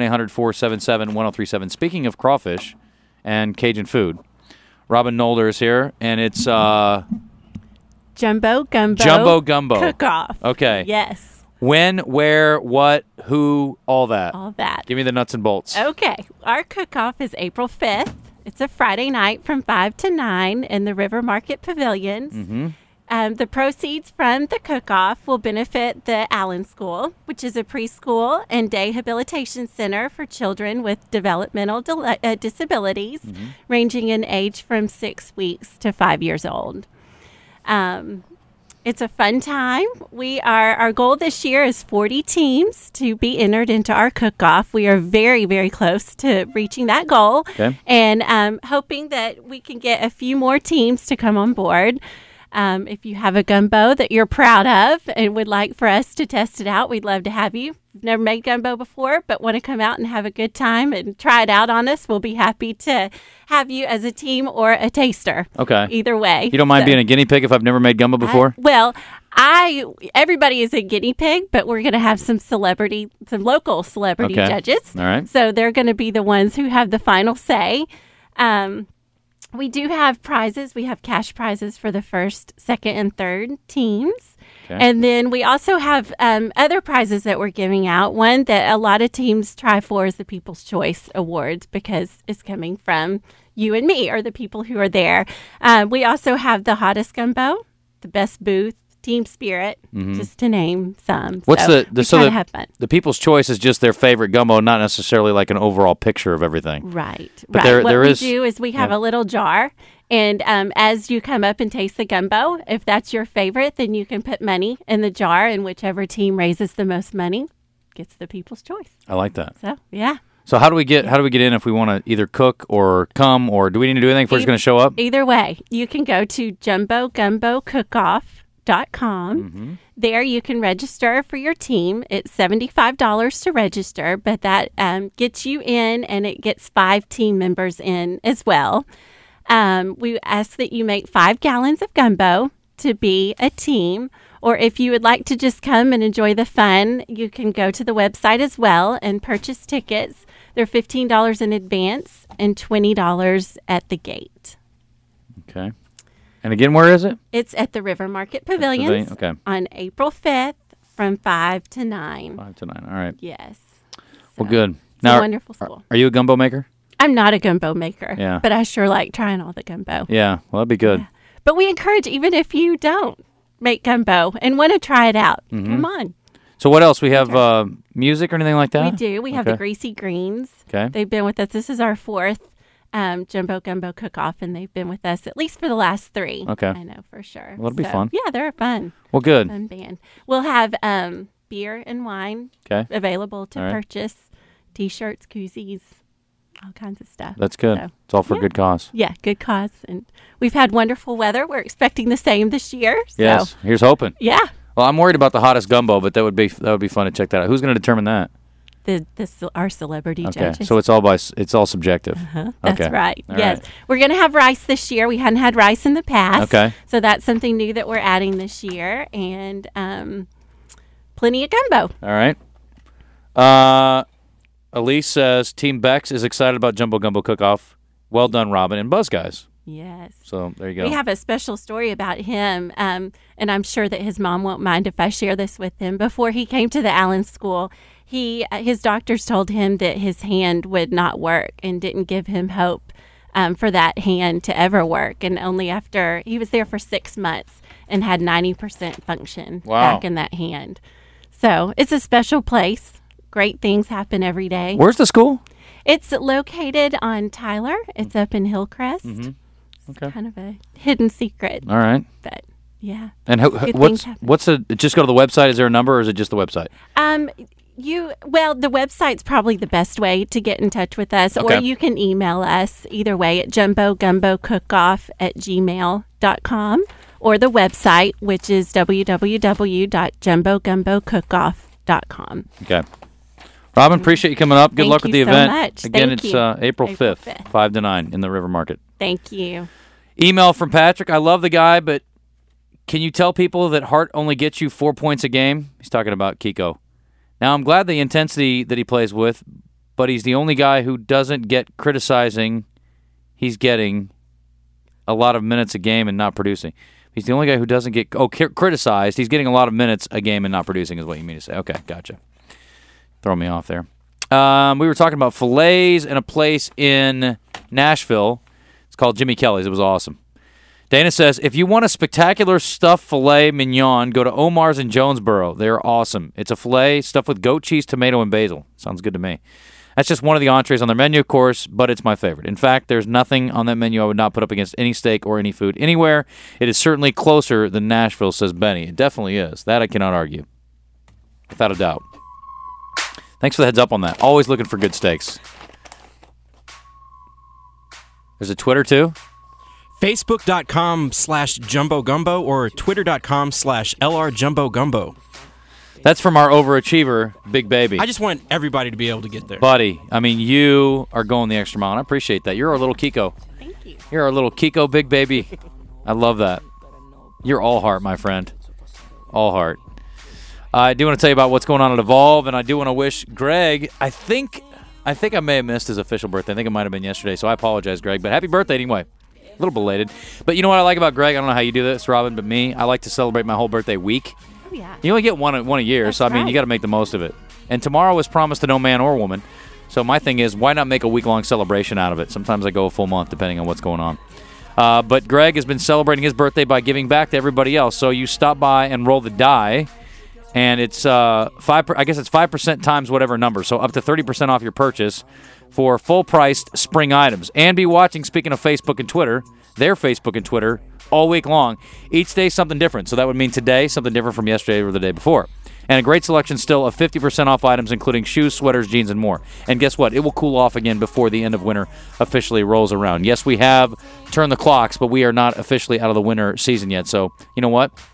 1-800-477-1037. Speaking of crawfish and Cajun food, Robin Nolder is here, and it's Jumbo Gumbo. Jumbo Gumbo. Cook-off. Okay. Yes. When, where, what, who, all that. All that. Give me the nuts and bolts. Okay. Our cook-off is April 5th. It's a Friday night from 5 to 9 in the River Market Pavilions. Mm-hmm. The proceeds from the cook-off will benefit the Allen School, which is a preschool and day habilitation center for children with developmental disabilities, ranging in age from 6 weeks to 5 years old. It's a fun time. Our goal this year is 40 teams to be entered into our cook-off. We are very, very close to reaching that goal, Okay. and hoping that we can get a few more teams to come on board. If you have a gumbo that you're proud of and would like for us to test it out, we'd love to have you. You've never made gumbo before, but want to come out and have a good time and try it out on us, we'll be happy to have you as a team or a taster. Okay. Either way. You don't mind being a guinea pig if I've never made gumbo before? Everybody is a guinea pig, but we're going to have some local celebrity judges. All right. So they're going to be the ones who have the final say. We do have prizes. We have cash prizes for the first, second, and third teams. Okay. And then we also have other prizes that we're giving out. One that a lot of teams try for is the People's Choice Awards, because it's coming from you and me, or the people who are there. We also have the hottest gumbo, the best booth, Team Spirit, just to name some. What's have fun. The People's Choice is just their favorite gumbo, not necessarily like an overall picture of everything. Right. But right. there what is, we do is we have a little jar, and as you come up and taste the gumbo, if that's your favorite, then you can put money in the jar, and whichever team raises the most money gets the People's Choice. I like that. So, yeah. So how do we get in if we want to either cook or come, or do we need to do anything if we're just going to show up? Either way, you can go to jumbogumbocook.com. There you can register for your team. It's $75 to register, but that gets you in, and it gets 5 team members in as well. We ask that you make 5 gallons of gumbo to be a team, or if you would like to just come and enjoy the fun, you can go to the website as well and purchase tickets. They're $15 in advance and $20 at the gate. Okay. And again, where is it? It's at the River Market Pavilions on April 5th from 5 to 9. 5 to 9. All right. Yes. Well, good. It's a wonderful school. Are you a gumbo maker? I'm not a gumbo maker, Yeah. but I sure like trying all the gumbo. Yeah. Well, that'd be good. Yeah. But we encourage, even if you don't make gumbo and want to try it out, come on. So what else? We have music or anything like that? We do. We have the Greasy Greens. Okay. They've been with us. This is our 4th Jumbo Gumbo Cook-Off, and they've been with us at least for the last 3. Okay. I know for sure. Well, it'll be fun. Yeah, they're fun. Well, good. Fun band. We'll have beer and wine available to purchase, T-shirts, koozies, all kinds of stuff. That's good. So, it's all for good cause. Yeah, good cause. And we've had wonderful weather. We're expecting the same this year. So. Yes. Here's hoping. Yeah. Well, I'm worried about the hottest gumbo, but that would be fun to check that out. Who's going to determine that? Our celebrity Okay, judges. so it's all subjective. That's Okay. right. All yes. right. We're going to have rice this year. We hadn't had rice in the past. Okay. So that's something new that we're adding this year. And plenty of gumbo. All right. Elise says, Team Bex is excited about Jumbo Gumbo Cook-Off. Well done, Robin and Buzz Guys. Yes. So there you go. We have a special story about him, and I'm sure that his mom won't mind if I share this with him. Before he came to the Allen School, his doctors told him that his hand would not work and didn't give him hope for that hand to ever work. And only after he was there for 6 months and had 90% function back in that hand. So it's a special place. Great things happen every day. Where's the school? It's located on Tyler. It's up in Hillcrest. Okay. Kind of a hidden secret. All right. But yeah. And just go to the website. Is there a number, or is it just the website? The website's probably the best way to get in touch with us, or you can email us either way at jumbogumbocook@gmail.com, or the website, which is www.jumbogumbocook.com. Okay. Robin, appreciate you coming up. Good luck with the event. Much. Again, Thank it's you. April 5th, 5 to 9 in the River Market. Thank you. Email from Patrick. I love the guy, but can you tell people that Hart only gets you 4 points a game? He's talking about Kiko. Now, I'm glad the intensity that he plays with, but he's the only guy who doesn't get criticizing. He's getting a lot of minutes a game and not producing. He's the only guy who doesn't get criticized. He's getting a lot of minutes a game and not producing is what you mean to say. Okay, gotcha. Throw me off there. We were talking about fillets in a place in Nashville. It's called Jimmy Kelly's. It was awesome. Dana says, if you want a spectacular stuffed filet mignon, go to Omar's in Jonesboro. They're awesome. It's a filet stuffed with goat cheese, tomato, and basil. Sounds good to me. That's just one of the entrees on their menu, of course, but it's my favorite. In fact, there's nothing on that menu I would not put up against any steak or any food anywhere. It is certainly closer than Nashville, says Benny. It definitely is. That I cannot argue. Without a doubt. Thanks for the heads up on that. Always looking for good steaks. There's a Twitter, too? Facebook.com/JumboGumbo or Twitter.com/LRJumboGumbo. That's from our overachiever, Big Baby. I just want everybody to be able to get there. Buddy, I mean, you are going the extra mile, and I appreciate that. You're our little Kiko. Thank you. You're our little Kiko Big Baby. I love that. You're all heart, my friend. All heart. I do want to tell you about what's going on at Evolve, and I do want to wish Greg, I think I may have missed his official birthday. I think it might have been yesterday, so I apologize, Greg. But happy birthday anyway. A little belated. But you know what I like about Greg? I don't know how you do this, Robin, but me, I like to celebrate my whole birthday week. Yeah. You only get one a year, That's so I mean, right. you got to make the most of it. And tomorrow is promised to no man or woman. So my thing is, why not make a week-long celebration out of it? Sometimes I go a full month, depending on what's going on. But Greg has been celebrating his birthday by giving back to everybody else. So you stop by and roll the die, and it's 5%. I guess it's 5% times whatever number, so up to 30% off your purchase for full-priced spring items. And be watching, speaking of Facebook and Twitter, their Facebook and Twitter, all week long. Each day something different. So that would mean today something different from yesterday or the day before. And a great selection still of 50% off items, including shoes, sweaters, jeans, and more. And guess what? It will cool off again before the end of winter officially rolls around. Yes, we have turned the clocks, but we are not officially out of the winter season yet. So, you know what?